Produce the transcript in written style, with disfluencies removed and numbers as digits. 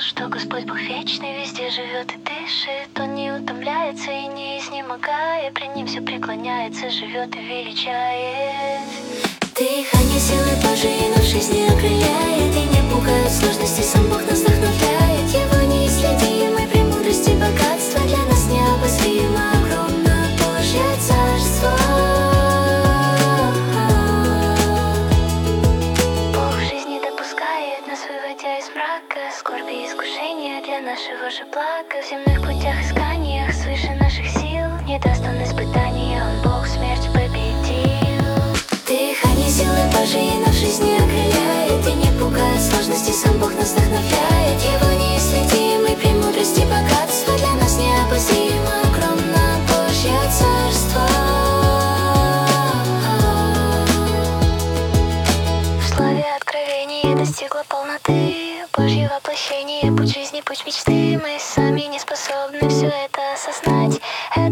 что Господь Бог вечный везде живет и дышит. Он не утомляется и не изнемогая, при ним все преклоняется, живет и величает. Дыхание силы Божией нас в жизни окрыляет, и не пугают сложности, сам Бог нас вдохновляет. Его неисследимой премудрости богатство для нас необозримо огромно Божье царство. Бог в жизни допускает нас, выводя из мрака скорби и искушения для нашего же блага. В земных путях, исканиях свыше наших сил не даст он испытания, он Бог смерть победил. Дыхание силы Божией нас в жизни окрыляет, и не пугает сложности, сам Бог нас вдохновляет. Его неисследимой премудрости богатство для нас необозримо огромно Божье царство. В славе откровения достигла полноты Божье воплощение, путь жизни, путь мечты. Мы сами не способны все это осознать.